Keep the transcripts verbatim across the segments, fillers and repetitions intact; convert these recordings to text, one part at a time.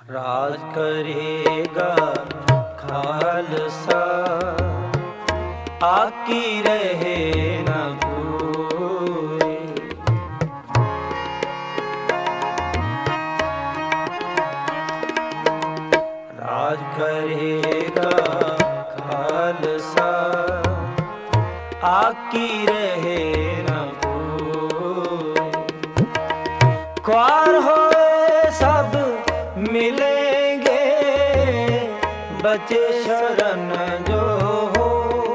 ਰਾਜ ਕਰੇਗਾ ਖਾਲਸਾ, ਆਕੀ ਰਹੇ ਨਾ ਕੋਈ। ਰਾਜ ਕਰੇਗਾ ਖਾਲਸਾ, ਆਕੀ ਰਹੇ ਨਾ ਕੋਈ। ख्वार होए सब मिलेंगे, बचे शरण जो हो।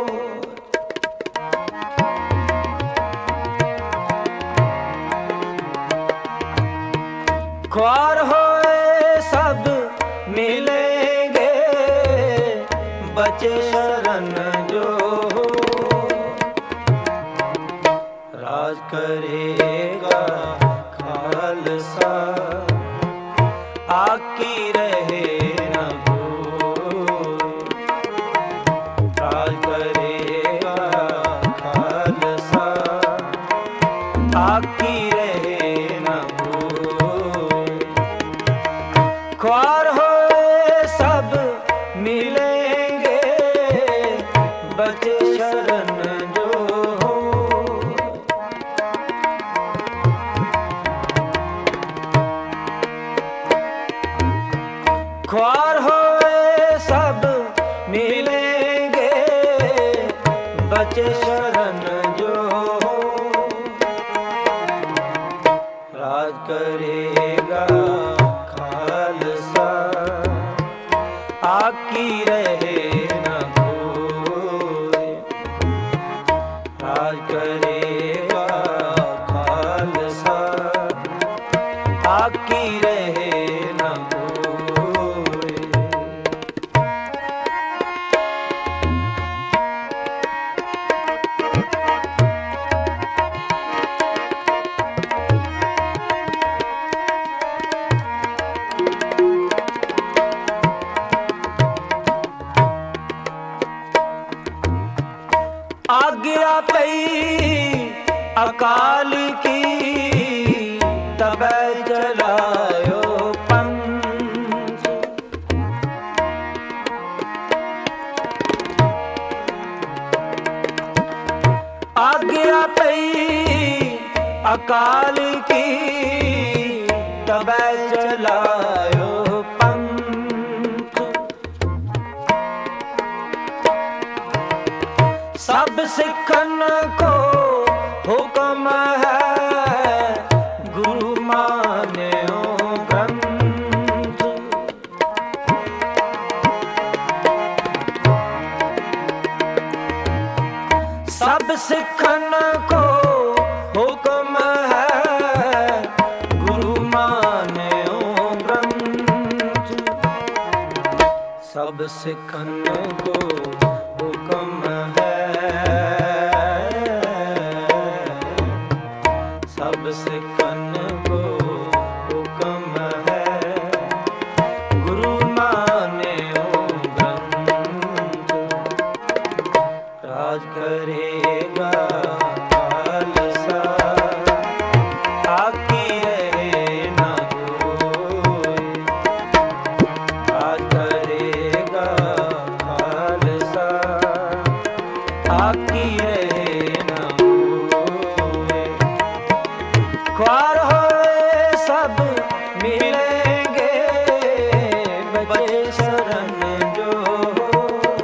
ख्वार होए सब मिलेंगे, बचे शरण जो हो। राज करेगा खालसा, आकी रहे न कोई। राज करेगा खालसा, आकी रहे न कोई। ख्वार होए सब मिलेंगे, बचे शरण जो हो। ख्वार होए सब मिलेंगे, बचे शरण जो हो। राज करेगा खालसा, आकी रहे न कोई। राज करेगा खालसा, आकी रहे न कोई। आज्ञा पई अकाल की, तबै चलायो पंथ। आज्ञा पई अकाल की, तबै चलायो पंथ। सब सिखन को हुक्म है, गुरु मान्यो ग्रंथ। सब सिखन को हुक्म है, गुरु मान्यो ग्रंथ। सब सिखन को हुक्म है, सब सिखन को हुक्म है, गुरु मान्यो ग्रंथ। राज करेगा खालसा, आकी रहे न कोई। राज करेगा खालसा, आकी रहे न कोई। ख्वार होए सब मिलेंगे, बचे शरण जो हो।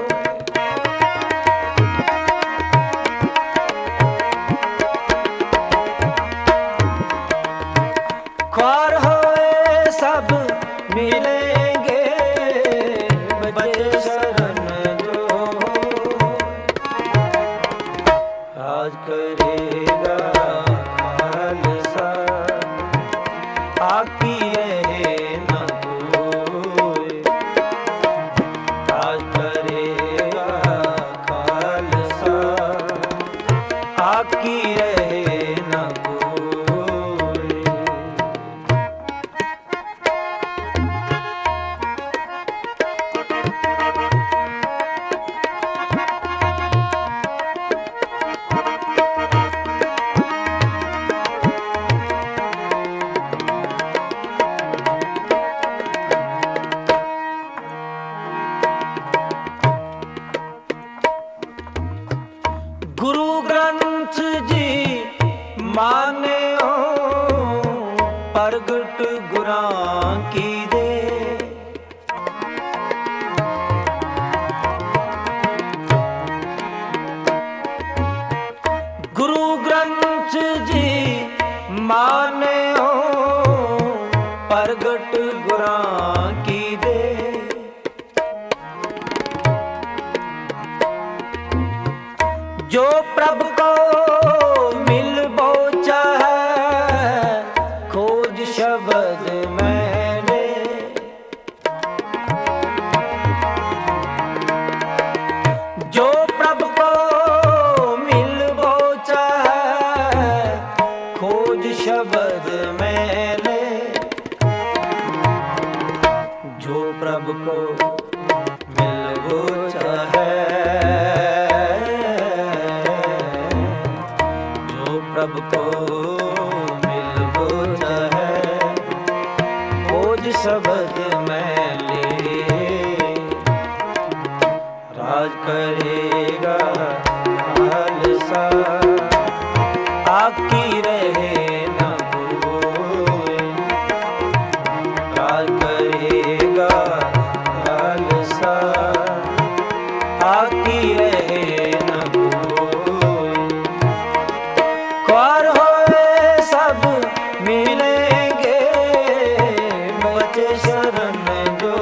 ख्वार होए सब मिलेंगे, बचे शरण जो हो। राज करेगा खालसा, आकी रहे न कोई। राज करेगा खालसा, आकी रहे न कोई। प्रगट गुरां की दे। गुरु ग्रंथ जी मान्यो प्रगट गुरां की दे। जो प्रभु को मिल बोचा है खोज शब्द मैंने। जो प्रभु को मिल बोचा है खोज शब्द मैंने। जो प्रभु को मिल बोचा है प्रभु को मिल बोचा है खोज शब्द मैंने। राज करेगा खालसा आकी रहे न कोई। राज करेगा खालसा आकी रहे न कोई। ख्वार होए सब मिलेंगे बचे शरण जो।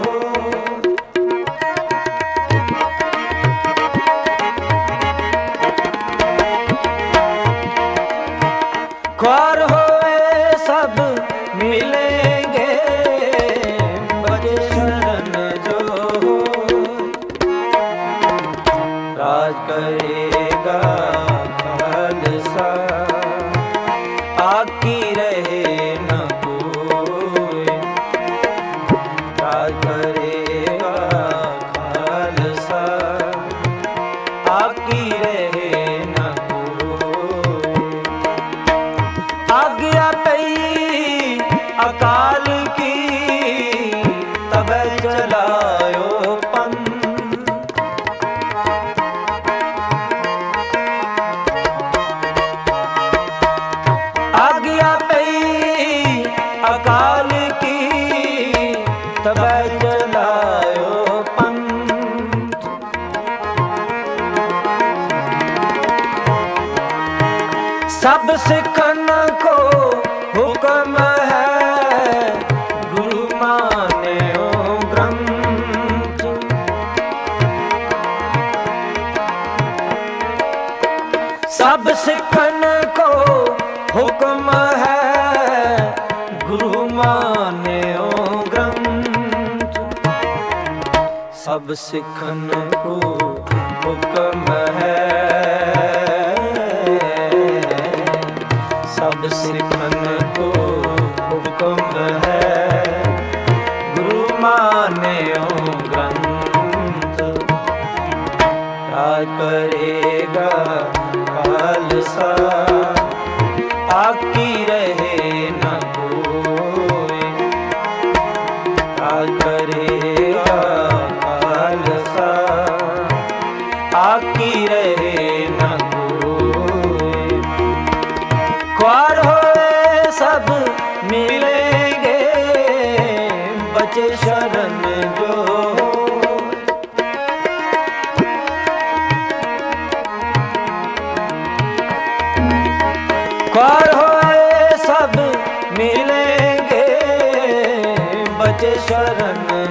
ख्वार होए सब मिलेंगे बचे शरण जो। राज करेगा खालसा आकी रहे न कोई। राज करेगा खालसा आकी रहे न कोई। आज्ञा पई अकाल की तब चलायो पंथ। आज्ञा पई अकाल की तब चलायो पंथ। सब सिखन को हुक्म है गुरु मान्यो ग्रंथ। सब सिखन को हुक्म है गुरु मान्यो ग्रंथ। सब सिखन को हुक्म है सब सिखन को हुक्म है गुरु मान्यो ग्रंथ। राज करेगा खालसा आकी रहे न कोई। राज करेगा खालसा आकी रहे न कोई। ख्वार होए सब मिलेंगे बचे शरण जो। ख्वार होए सब मिलेंगे बचे शरण